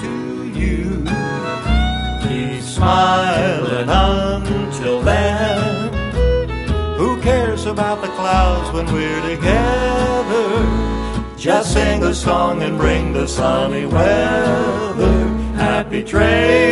to you. Keep smiling until then. Who cares about the clouds when we're together? Just sing a song and bring the sunny weather. Happy trails